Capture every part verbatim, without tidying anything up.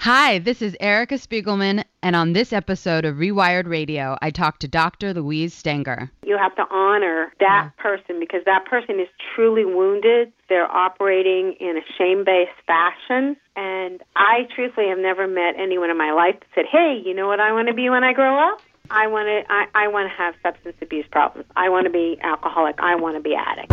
Hi, this is Erica Spiegelman, and on this episode of Rewired Radio, I talk to Doctor Louise Stenger. You have to honor that Yeah. person because that person is truly wounded. They're operating in a shame-based fashion. And I truthfully have never met anyone in my life that said, hey, you know what I want to be when I grow up? I want to I, I want to have substance abuse problems. I want to be alcoholic. I want to be addict.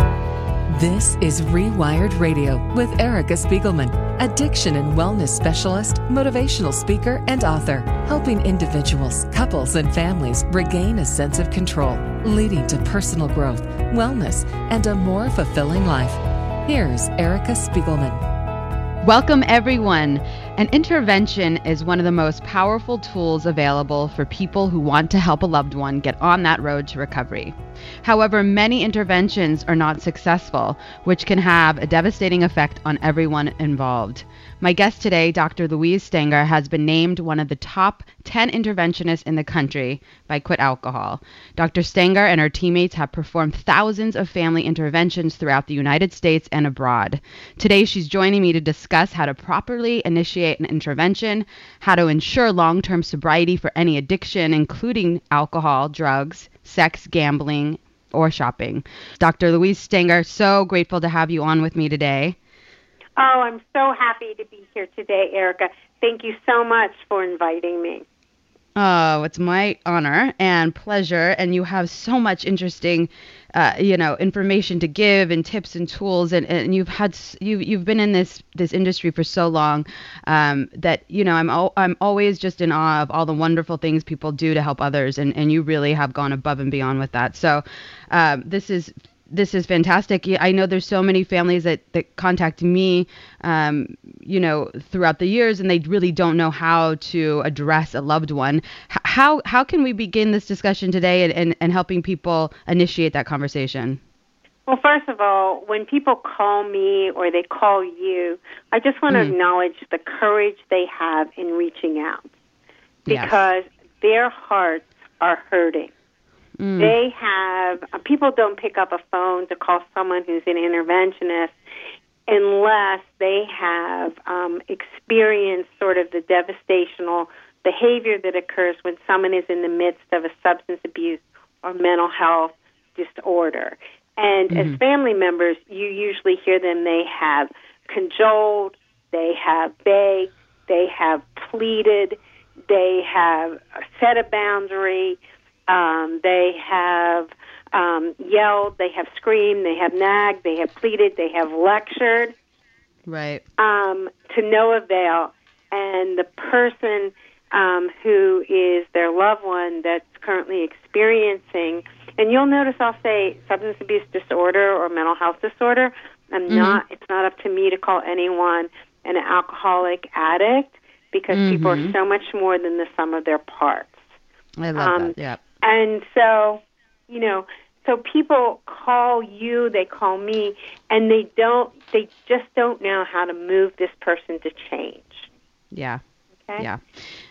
This is Rewired Radio with Erica Spiegelman, addiction and wellness specialist, motivational speaker, and author, helping individuals, couples, and families regain a sense of control, leading to personal growth, wellness, and a more fulfilling life. Here's Erica Spiegelman. Welcome, everyone. An intervention is one of the most powerful tools available for people who want to help a loved one get on that road to recovery. However, many interventions are not successful, which can have a devastating effect on everyone involved. My guest today, Doctor Louise Stenger, has been named one of the top ten interventionists in the country by Quit Alcohol. Doctor Stenger and her teammates have performed thousands of family interventions throughout the United States and abroad. Today, she's joining me to discuss how to properly initiate an intervention, how to ensure long-term sobriety for any addiction, including alcohol, drugs, sex, gambling, or shopping. Doctor Louise Stenger, so grateful to have you on with me today. Oh, I'm so happy to be here today, Erica. Thank you so much for inviting me. Oh, it's my honor and pleasure, and you have so much interesting, uh, you know, information to give and tips and tools, and, and you've had you you've been in this this industry for so long um, that you know I'm al- I'm always just in awe of all the wonderful things people do to help others, and, and you really have gone above and beyond with that. So um, this is. This is fantastic. I know there's so many families that, that contact me, um, you know, throughout the years, and they really don't know how to address a loved one. H- how how can we begin this discussion today and, and, and helping people initiate that conversation? Well, first of all, when people call me or they call you, I just want to Mm. acknowledge the courage they have in reaching out Yes. because their hearts are hurting. Mm. They have, uh, people don't pick up a phone to call someone who's an interventionist unless they have um, experienced sort of the devastational behavior that occurs when someone is in the midst of a substance abuse or mental health disorder. And Mm-hmm. as family members, you usually hear them, they have cajoled, they have begged, they have pleaded, they have set a boundary, Um, they have um, yelled, they have screamed, they have nagged, they have pleaded, they have lectured, Right. um, to no avail. And the person um, who is their loved one that's currently experiencing, and you'll notice I'll say substance abuse disorder or mental health disorder. I'm Mm-hmm. not. It's not up to me to call anyone an alcoholic addict because Mm-hmm. people are so much more than the sum of their parts. I love Um, that. Yeah. And so, you know, so people call you, they call me, and they don't, they just don't know how to move this person to change. Yeah. Okay? Yeah.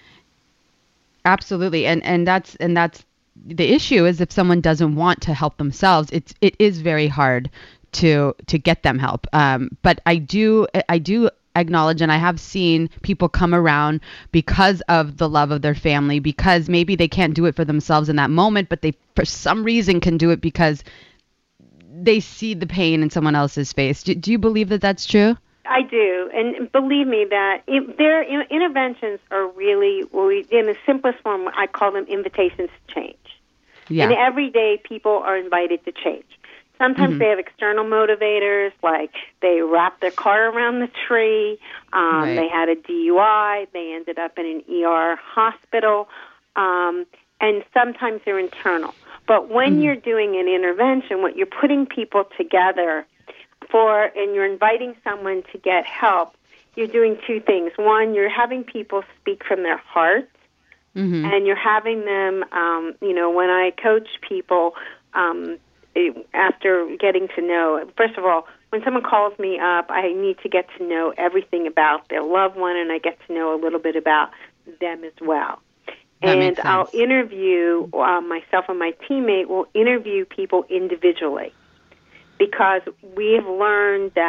Absolutely. And and that's and that's the issue is if someone doesn't want to help themselves, it's it is very hard to to get them help. Um, but I do I do acknowledge, and I have seen people come around because of the love of their family, because maybe they can't do it for themselves in that moment, but they for some reason can do it because they see the pain in someone else's face. Do, do you believe that that's true? I do, and believe me that it, their in, interventions are really, well, we, in the simplest form, I call them invitations to change. Yeah. And every day people are invited to change. Sometimes Mhm. they have external motivators, like they wrapped their car around the tree, um, Right. they had a D U I, they ended up in an E R hospital, um, and sometimes they're internal. But when Mhm. you're doing an intervention, what you're putting people together for, and you're inviting someone to get help, you're doing two things. One, you're having people speak from their hearts, Mm-hmm. and you're having them, um, you know, when I coach people, um, after getting to know, first of all, when someone calls me up, I need to get to know everything about their loved one, and I get to know a little bit about them as well. That and makes I'll sense. interview, uh, myself and my teammate will interview people individually because we have learned that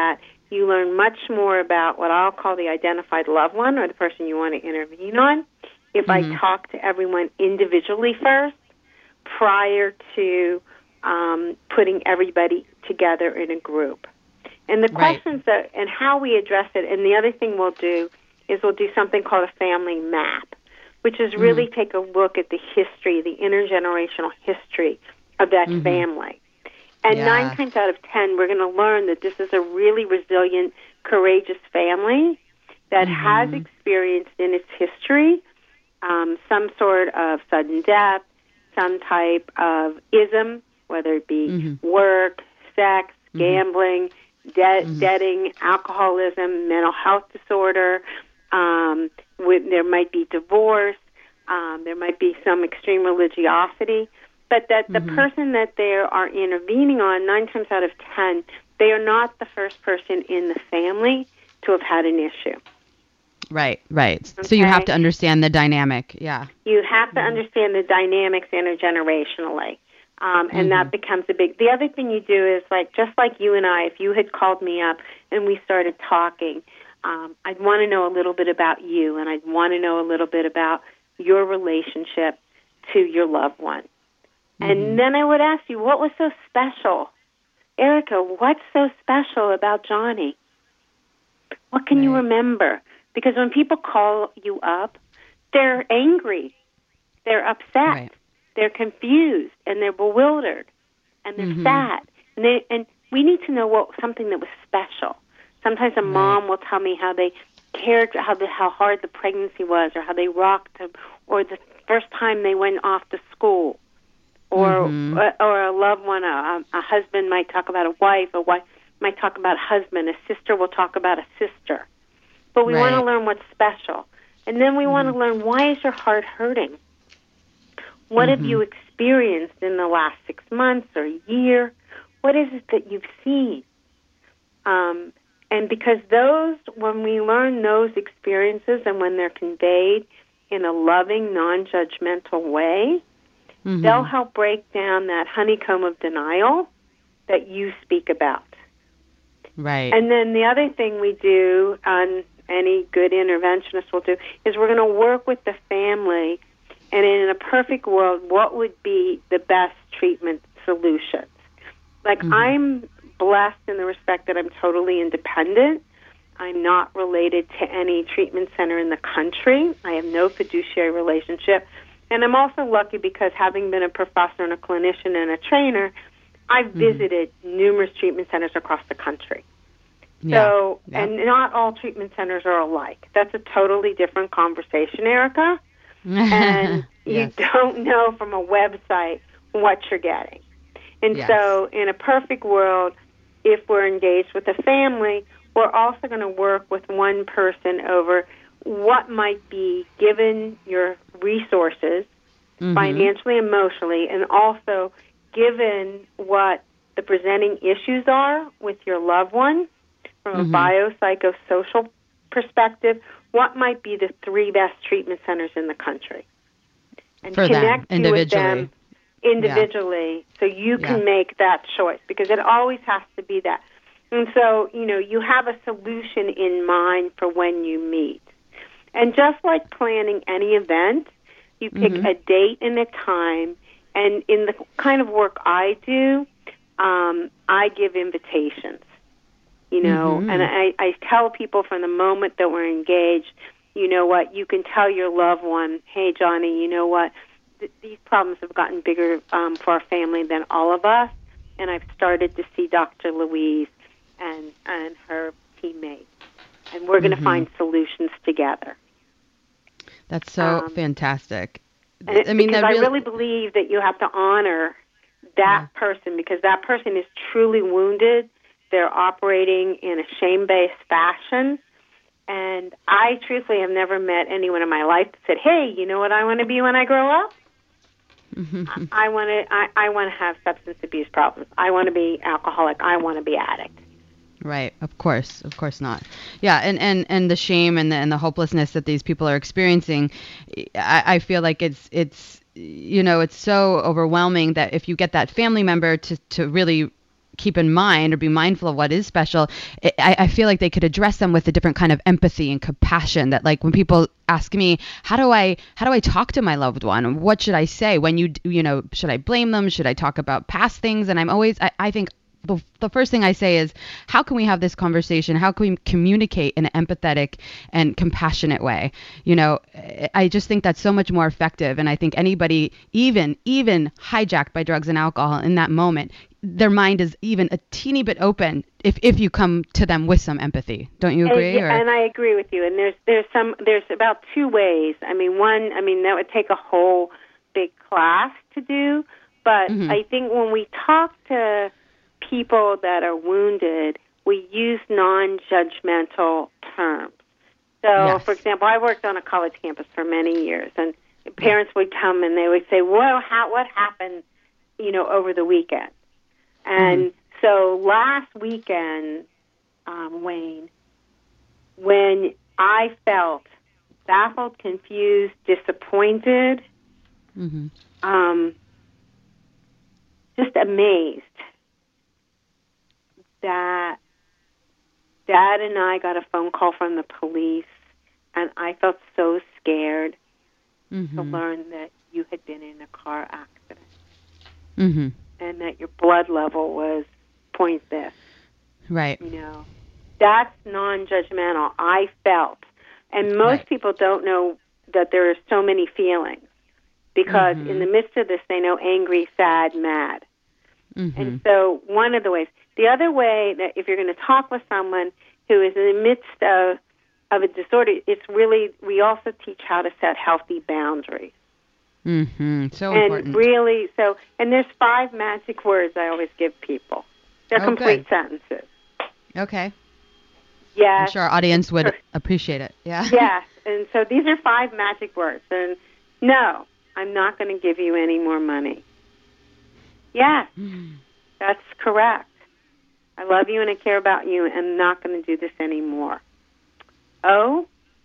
You learn much more about what I'll call the identified loved one, or the person you want to intervene on, if mm-hmm. I talk to everyone individually first prior to um, putting everybody together in a group. And the Right. questions that, and how we address it, and the other thing we'll do is we'll do something called a family map, which is really mm-hmm. take a look at the history, the intergenerational history of that mm-hmm. family. And yeah. nine times out of ten, we're going to learn that this is a really resilient, courageous family that mm-hmm. has experienced in its history um, some sort of sudden death, some type of ism, whether it be mm-hmm. work, sex, mm-hmm. gambling, de- mm-hmm. debting, alcoholism, mental health disorder. Um, with, there might be divorce. Um, there might be some extreme religiosity. But that the mm-hmm. person that they are intervening on, nine times out of ten, they are not the first person in the family to have had an issue. Right, right. Okay? So you have to understand the dynamic, yeah. You have to mm-hmm. understand the dynamics intergenerationally. Um, and mm-hmm. that becomes a big... The other thing you do is, like, just like you and I, if you had called me up and we started talking, um, I'd want to know a little bit about you, and I'd want to know a little bit about your relationship to your loved one. Mm-hmm. And then I would ask you, what was so special? Erica, what's so special about Johnny? What can right. you remember? Because when people call you up, they're angry, they're upset, right. they're confused, and they're bewildered, and they're mm-hmm. sad. And, they, and we need to know what something that was special. Sometimes a right. mom will tell me how they cared, how the, how hard the pregnancy was, or how they rocked them, or the first time they went off to school. Or, mm-hmm. or or a loved one, a, a husband might talk about a wife, a wife might talk about a husband, a sister will talk about a sister. But we right. want to learn what's special. And then we mm-hmm. want to learn, why is your heart hurting? What mm-hmm. have you experienced in the last six months or a year? What is it that you've seen? Um, and because those, when we learn those experiences and when they're conveyed in a loving, non-judgmental way, mm-hmm. they'll help break down that honeycomb of denial that you speak about. Right. And then the other thing we do, and any good interventionist will do, is we're going to work with the family, and in a perfect world, what would be the best treatment solutions? Like, mm-hmm. I'm blessed in the respect that I'm totally independent. I'm not related to any treatment center in the country. I have no fiduciary relationship. And I'm also lucky because, having been a professor and a clinician and a trainer, I've mm-hmm. visited numerous treatment centers across the country. Yeah. So, yeah. and not all treatment centers are alike. That's a totally different conversation, Erica. And yes. you don't know from a website what you're getting. And yes. so, in a perfect world, if we're engaged with a family, we're also going to work with one person over what might be, given your resources, mm-hmm. financially, emotionally, and also given what the presenting issues are with your loved one from mm-hmm. a biopsychosocial perspective, what might be the three best treatment centers in the country. And For connect them, you with individually. them individually yeah. so you can yeah. make that choice, because it always has to be that. And so, you know, you have a solution in mind for when you meet. And just like planning any event, you pick mm-hmm. a date and a time. And in the kind of work I do, um, I give invitations, you know. Mm-hmm. And I, I tell people from the moment that we're engaged, you know what, you can tell your loved one, hey, Johnny, you know what, th- these problems have gotten bigger um, for our family than all of us. And I've started to see Doctor Louise and, and her teammates. And we're going to mm-hmm. find solutions together. That's so um, fantastic. And I mean, because that really... I really believe that you have to honor that yeah. person, because that person is truly wounded. They're operating in a shame-based fashion. And I truthfully have never met anyone in my life that said, hey, you know what I want to be when I grow up? Mm-hmm. I want to I, I want to have substance abuse problems. I want to be alcoholic. I want to be addict. Right. Of course. Of course not. Yeah. And, and, and the shame and the, and the hopelessness that these people are experiencing, I, I feel like it's, it's, you know, it's so overwhelming that if you get that family member to, to really keep in mind or be mindful of what is special, it, I, I feel like they could address them with a different kind of empathy and compassion. That like when people ask me, how do I how do I talk to my loved one? What should I say? When you you know, should I blame them? Should I talk about past things? And I'm always I, I think the, the first thing I say is, how can we have this conversation? How can we communicate in an empathetic and compassionate way? You know, I just think that's so much more effective. And I think anybody, even even hijacked by drugs and alcohol in that moment, their mind is even a teeny bit open if, if you come to them with some empathy. Don't you agree? And, or? and I agree with you. And there's there's some there's about two ways. I mean, one, I mean that would take a whole big class to do. But mm-hmm. I think when we talk to people that are wounded, we use non-judgmental terms. So, yes. For example, I worked on a college campus for many years, and parents would come and they would say, "Well, how, what happened, you know, over the weekend?" And mm-hmm. so last weekend, um, Wayne, when I felt baffled, confused, disappointed, mm-hmm. um, just amazed that Dad and I got a phone call from the police, and I felt so scared mm-hmm. to learn that you had been in a car accident mm-hmm. and that your blood level was point this. Right. You know, that's non-judgmental. I felt, and most right. people don't know that there are so many feelings because mm-hmm. in the midst of this, they know angry, sad, mad. Mm-hmm. And so one of the ways. The other way that if you're going to talk with someone who is in the midst of, of a disorder, it's really, we also teach how to set healthy boundaries. Mm-hmm. So and important. And really, so, and there's five magic words I always give people. They're oh, complete good. sentences. Okay. Yes. I'm sure our audience would appreciate it. Yeah. Yes. And so these are five magic words. And no, I'm not going to give you any more money. Yes, that's correct. I love you and I care about you and I'm not going to do this anymore. Oh,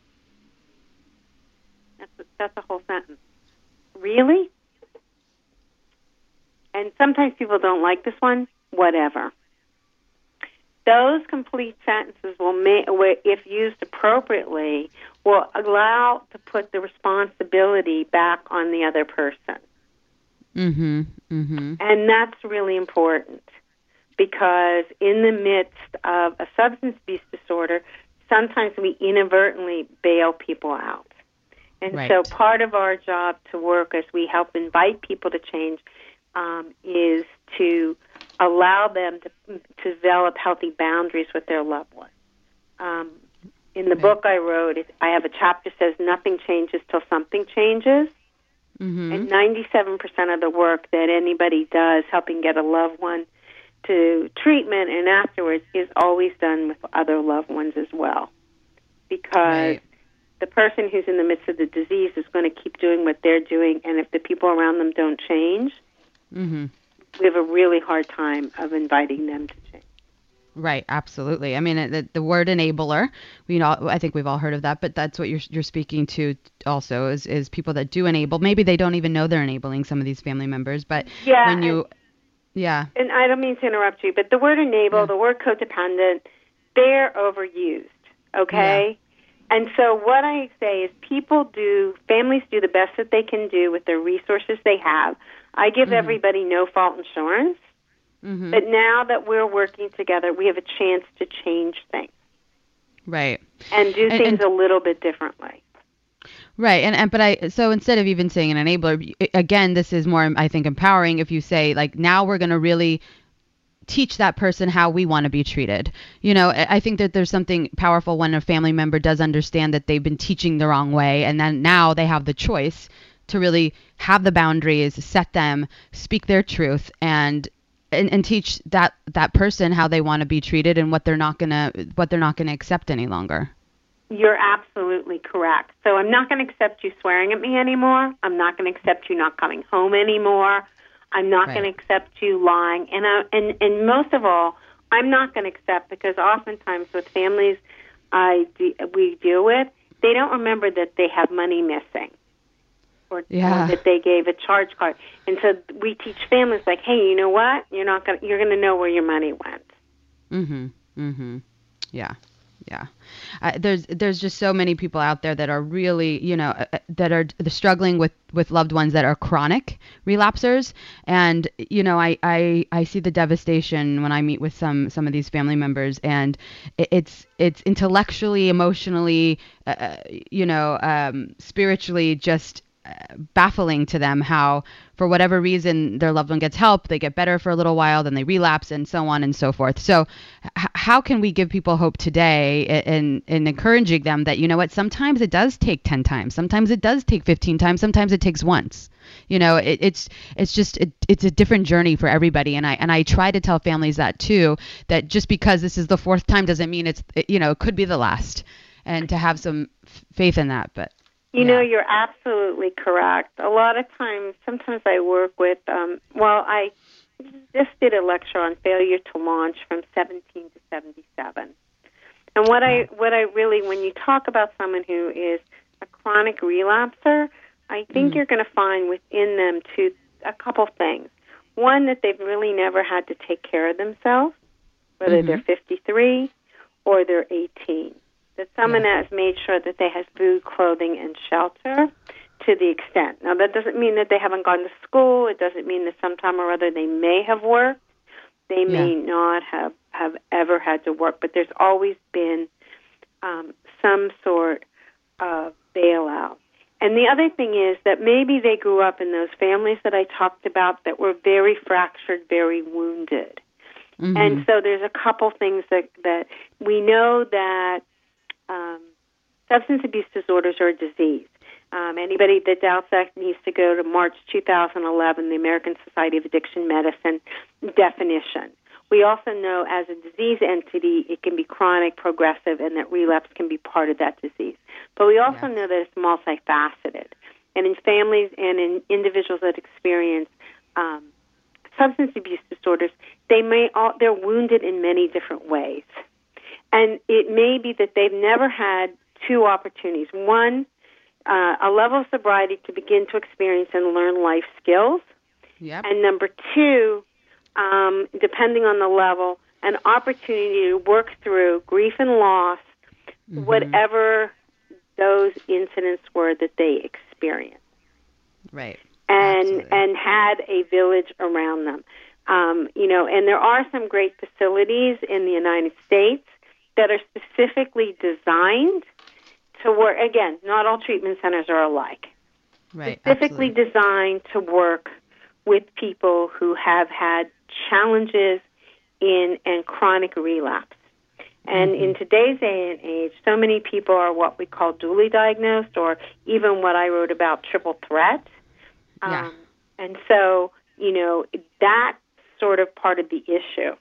that's a, that's a whole sentence. Really? And sometimes people don't like this one. Whatever. Those complete sentences will make, if used appropriately, will allow to put the responsibility back on the other person. Mm-hmm. Mm-hmm. And that's really important because in the midst of a substance abuse disorder, sometimes we inadvertently bail people out. And right. so part of our job to work as we help invite people to change um, is to allow them to, to develop healthy boundaries with their loved ones. Um, in the right. book I wrote, it, I have a chapter that says nothing changes till something changes. Mm-hmm. And ninety-seven percent of the work that anybody does helping get a loved one to treatment and afterwards is always done with other loved ones as well. Because right. the person who's in the midst of the disease is going to keep doing what they're doing, and if the people around them don't change, mm-hmm. we have a really hard time of inviting them to change. Right, absolutely. I mean, the, the word enabler, you know, I think we've all heard of that, but that's what you're you're speaking to also is, is people that do enable. Maybe they don't even know they're enabling some of these family members, but yeah, when you, and, yeah. And I don't mean to interrupt you, but the word enable, yeah. the word codependent, they're overused, okay? Yeah. And so what I say is people do, families do the best that they can do with the resources they have. I give mm-hmm. everybody no-fault insurance. Mm-hmm. But now that we're working together, we have a chance to change things. Right. And do and, things and, a little bit differently. Right. And, and but I so instead of even saying an enabler, again, this is more, I think, empowering if you say, like, now we're going to really teach that person how we want to be treated. You know, I think that there's something powerful when a family member does understand that they've been teaching the wrong way, and then now they have the choice to really have the boundaries, set them, speak their truth, and And, and teach that, that person how they want to be treated and what they're not gonna what they're not gonna accept any longer. You're absolutely correct. So I'm not going to accept you swearing at me anymore. I'm not going to accept you not coming home anymore. I'm not right. going to accept you lying. And I, and and most of all, I'm not going to accept, because oftentimes with families I de- we deal with, they don't remember that they have money missing. or, yeah. or that they gave a charge card. And so we teach families like, hey, you know what? You're not going you're going to know where your money went. Mhm. Mhm. Yeah. Yeah. Uh, there's there's just so many people out there that are really, you know, uh, that are struggling with, with loved ones that are chronic relapsers. And, you know, I, I, I see the devastation when I meet with some some of these family members, and it, it's it's intellectually, emotionally, uh, you know, um, spiritually just baffling to them how, for whatever reason, their loved one gets help, they get better for a little while, then they relapse, and so on and so forth. So h- how can we give people hope today in, in encouraging them that, you know what, sometimes it does take ten times, sometimes it does take fifteen times, sometimes it takes once. You know, it, it's it's just it, it's a different journey for everybody, and I and I try to tell families that too, that just because this is the fourth time doesn't mean it's it, you know, it could be the last, and to have some f- faith in that. But You yeah. know, you're absolutely correct. A lot of times, sometimes I work with, um, well, I just did a lecture on failure to launch from seventeen to seventy-seven. And what I, what I really, when you talk about someone who is a chronic relapser, I think mm-hmm. you're going to find within them two, a couple things. One, that they've really never had to take care of themselves, whether mm-hmm. they're fifty-three or they're eighteen. That someone yeah. has made sure that they have food, clothing, and shelter to the extent. Now, that doesn't mean that they haven't gone to school. It doesn't mean that sometime or other they may have worked. They may yeah. not have, have ever had to work, but there's always been um, some sort of bailout. And the other thing is that maybe they grew up in those families that I talked about that were very fractured, very wounded. Mm-hmm. And so there's a couple things that, that we know that Um, substance abuse disorders are a disease. Um, anybody that doubts that needs to go to March two thousand eleven, the American Society of Addiction Medicine definition. We also know as a disease entity, it can be chronic, progressive, and that relapse can be part of that disease. But we also yes. know that it's multifaceted. And in families and in individuals that experience um, substance abuse disorders, they may all, they're wounded in many different ways. And it may be that they've never had two opportunities. One, uh, a level of sobriety to begin to experience and learn life skills. Yep. And number two, um, depending on the level, an opportunity to work through grief and loss, mm-hmm. whatever those incidents were that they experienced. Right. And Absolutely. and had a village around them. Um, you know, and there are some great facilities in the United States that are specifically designed to work. Again, not all treatment centers are alike. Right. Specifically Absolutely. designed to work with people who have had challenges in and chronic relapse. And mm-hmm. in today's day and age, so many people are what we call dually diagnosed, or even what I wrote about, triple threat. Yeah. Um, and so, you know, that's sort of part of the issue.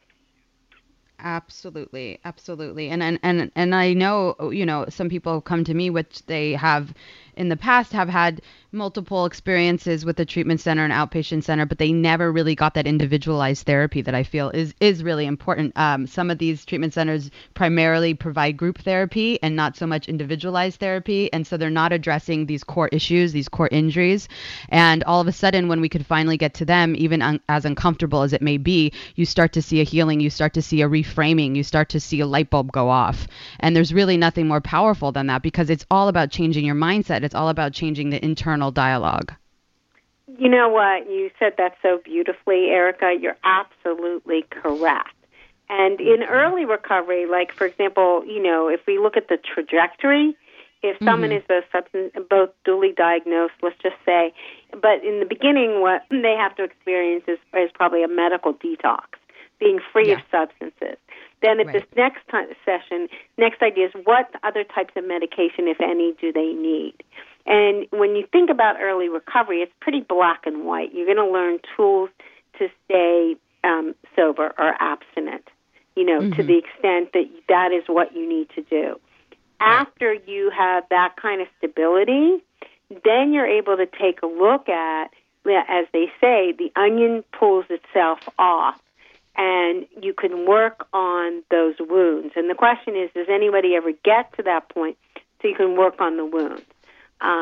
Absolutely. Absolutely. And, and, and, and I know, you know, some people come to me, which they have in the past have had multiple experiences with the treatment center and outpatient center, but they never really got that individualized therapy that I feel is, is really important. Um, some of these treatment centers primarily provide group therapy and not so much individualized therapy. And so they're not addressing these core issues, these core injuries. And all of a sudden, when we could finally get to them, even un- as uncomfortable as it may be, you start to see a healing, you start to see a reframing, you start to see a light bulb go off. And there's really nothing more powerful than that, because it's all about changing your mindset. It's all about changing the internal dialogue. You know what? You said that so beautifully, Erica. You're absolutely correct. And in early recovery, like, for example, you know, if we look at the trajectory, if someone mm-hmm. is both substance, both dually diagnosed, let's just say, but in the beginning, what they have to experience is, is probably a medical detox, being free yeah. of substances. Then at right. this next time, session, next idea is what other types of medication, if any, do they need? And when you think about early recovery, it's pretty black and white. You're going to learn tools to stay um, sober or abstinent, you know, mm-hmm. to the extent that that is what you need to do. Right. After you have that kind of stability, then you're able to take a look at, as they say, the onion pulls itself off. And you can work on those wounds. And the question is, does anybody ever get to that point so you can work on the wounds? Um,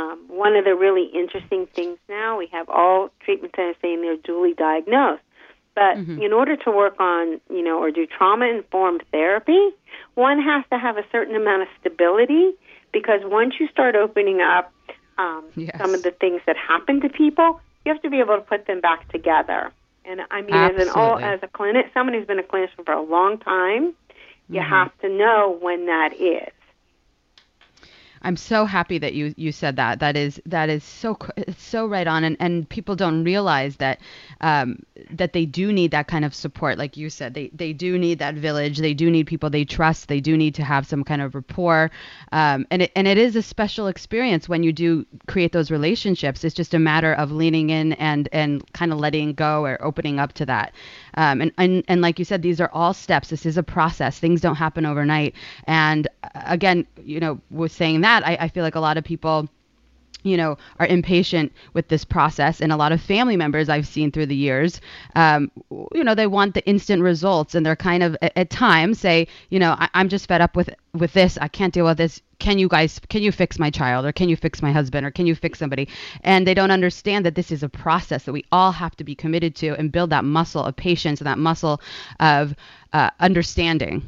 one of the really interesting things now, we have all treatment centers saying they're dually diagnosed. But mm-hmm. in order to work on, you know, or do trauma-informed therapy, one has to have a certain amount of stability, because once you start opening up um, yes. some of the things that happen to people, you have to be able to put them back together. And I mean, Absolutely. as an all, as a clinic, someone who's been a clinician for a long time, you mm-hmm. have to know when that is. I'm so happy that you, you said that. That is that is so it's so right on, and, and people don't realize that um, that they do need that kind of support. Like you said, they they do need that village. They do need people they trust. They do need to have some kind of rapport, um, and it and it is a special experience when you do create those relationships. It's just a matter of leaning in and and kind of letting go or opening up to that. Um, and, and and like you said, these are all steps. This is a process. Things don't happen overnight. And again, you know, with saying that, I, I feel like a lot of people, you know, are impatient with this process. And a lot of family members I've seen through the years, um, you know, they want the instant results, and they're kind of at, at times say, you know, I, I'm just fed up with with this. I can't deal with this. Can you guys, can you fix my child, or can you fix my husband, or can you fix somebody? And they don't understand that this is a process that we all have to be committed to and build that muscle of patience and that muscle of uh, understanding.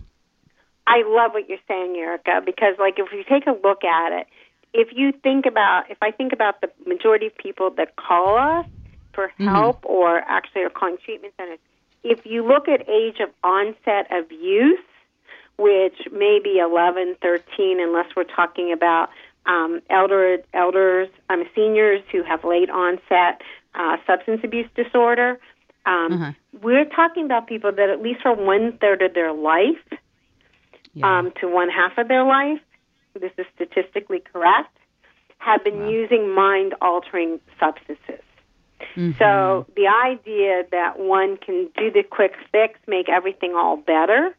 I love what you're saying, Erica, because like if you take a look at it, if you think about, if I think about the majority of people that call us for help mm-hmm. or actually are calling treatment centers, if you look at age of onset of use, which may be eleven, thirteen, unless we're talking about um, elder, elders, um, seniors who have late onset uh, substance abuse disorder. Um, uh-huh. We're talking about people that at least for one-third of their life yeah. um, to one-half of their life, this is statistically correct, have been wow. using mind-altering substances. Mm-hmm. So the idea that one can do the quick fix, make everything all better,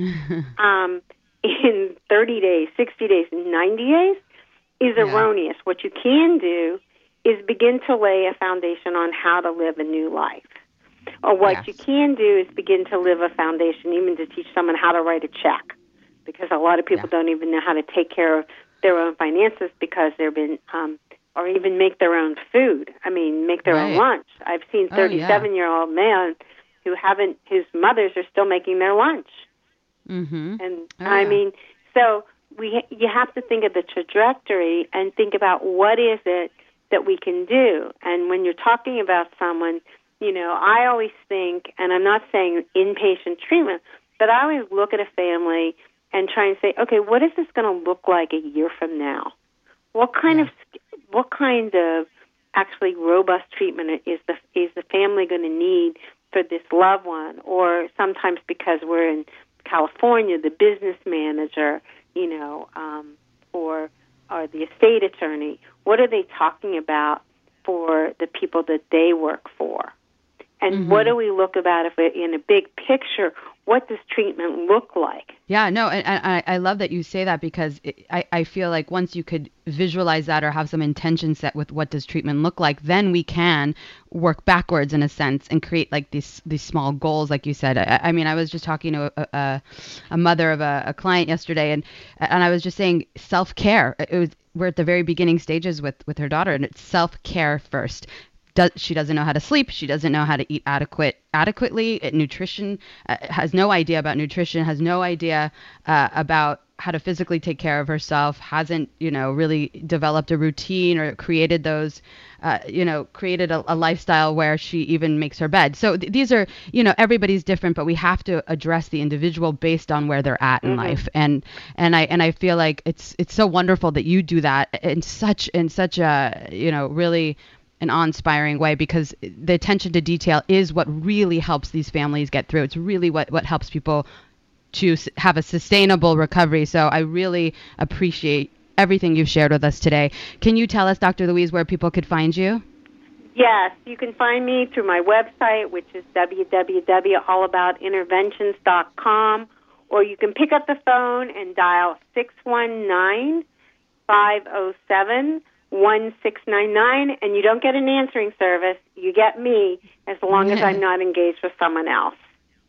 um, in thirty days, sixty days, ninety days is yeah. erroneous. What you can do is begin to lay a foundation on how to live a new life. Or what yes. you can do is begin to live a foundation, even to teach someone how to write a check. Because a lot of people yeah. don't even know how to take care of their own finances because they've been, um, or even make their own food. I mean, make their right. own lunch. I've seen thirty-seven-year-old oh, yeah. men who haven't, whose mothers are still making their lunch. Mm-hmm. And oh, I yeah. mean, so we you have to think of the trajectory and think about what is it that we can do. And when you're talking about someone, you know, I always think, and I'm not saying inpatient treatment, but I always look at a family and try and say, okay, what is this going to look like a year from now? What kind yeah. of what kind of actually robust treatment is the is the family going to need for this loved one? Or sometimes because we're in California, the business manager, you know, um, or or the estate attorney, what are they talking about for the people that they work for? And mm-hmm. what do we look about if we're in a big picture? What does treatment look like? Yeah, no, and I, I love that you say that, because it, I, I feel like once you could visualize that or have some intention set with what does treatment look like, then we can work backwards in a sense and create like these these small goals, like you said. I, I mean, I was just talking to a, a, a mother of a, a client yesterday, and and I was just saying self-care. It was, we're at the very beginning stages with, with her daughter, and it's self-care first. Does, she doesn't know how to sleep. She doesn't know how to eat adequate adequately. Nutrition, uh, has no idea about nutrition, has no idea uh, about how to physically take care of herself, hasn't, you know, really developed a routine or created those, uh, you know, created a, a lifestyle where she even makes her bed. So th- these are, you know, everybody's different, but we have to address the individual based on where they're at in mm-hmm. life. And, and I, and I feel like it's, it's so wonderful that you do that in such, in such a, you know, really an awe-inspiring way, because the attention to detail is what really helps these families get through. It's really what, what helps people to have a sustainable recovery. So I really appreciate everything you've shared with us today. Can you tell us, Doctor Louise, where people could find you? Yes, you can find me through my website, which is w w w dot all about interventions dot com, or you can pick up the phone and dial six one nine, five oh seven, one six nine nine, and you don't get an answering service. You get me, as long as I'm not engaged with someone else.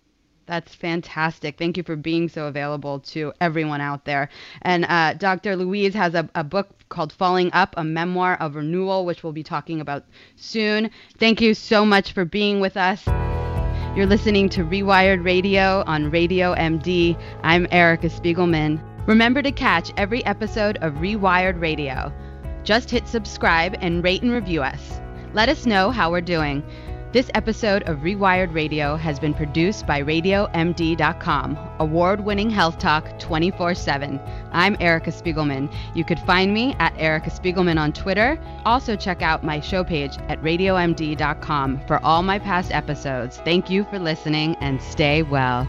That's fantastic. Thank you for being so available to everyone out there. And uh, Doctor Louise has a, a book called Falling Up, a memoir of renewal, which we'll be talking about soon. Thank you so much for being with us. You're listening to Rewired Radio on Radio M D. I'm Erica Spiegelman. Remember to catch every episode of Rewired Radio. Just hit subscribe and rate and review us. Let us know how we're doing. This episode of Rewired Radio has been produced by radio M D dot com, award-winning health talk twenty-four seven. I'm Erica Spiegelman. You could find me at Erica Spiegelman on Twitter. Also check out my show page at radio M D dot com for all my past episodes. Thank you for listening and stay well.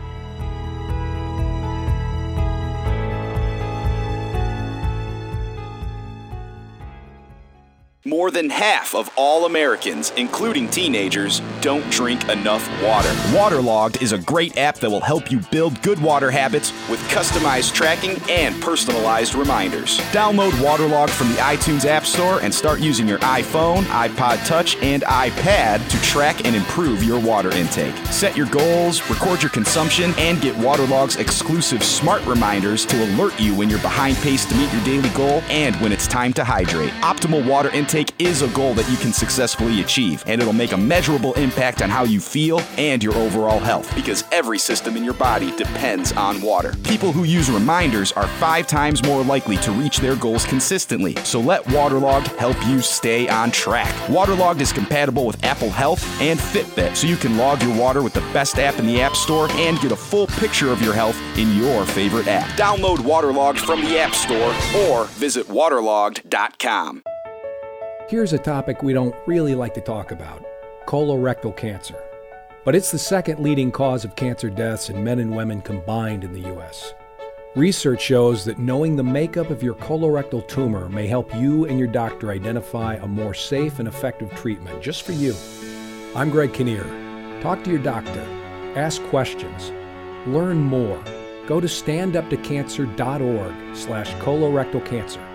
More than half of all Americans, including teenagers, don't drink enough water. Waterlogged is a great app that will help you build good water habits with customized tracking and personalized reminders. Download Waterlogged from the iTunes App Store and start using your iPhone, iPod Touch, and iPad to track and improve your water intake. Set your goals, record your consumption, and get Waterlogged's exclusive smart reminders to alert you when you're behind pace to meet your daily goal and when it's time to hydrate. Optimal water intake is a goal that you can successfully achieve, and it'll make a measurable impact on how you feel and your overall health, because every system in your body depends on water. People who use reminders are five times more likely to reach their goals consistently, so let Waterlogged help you stay on track. Waterlogged is compatible with Apple Health and Fitbit, so you can log your water with the best app in the App Store and get a full picture of your health in your favorite app. Download Waterlogged from the App Store or visit waterlogged dot com. Here's a topic we don't really like to talk about: colorectal cancer. But it's the second leading cause of cancer deaths in men and women combined in the U S. Research shows that knowing the makeup of your colorectal tumor may help you and your doctor identify a more safe and effective treatment just for you. I'm Greg Kinnear. Talk to your doctor. Ask questions. Learn more. Go to standuptocancer.org slash colorectal cancer.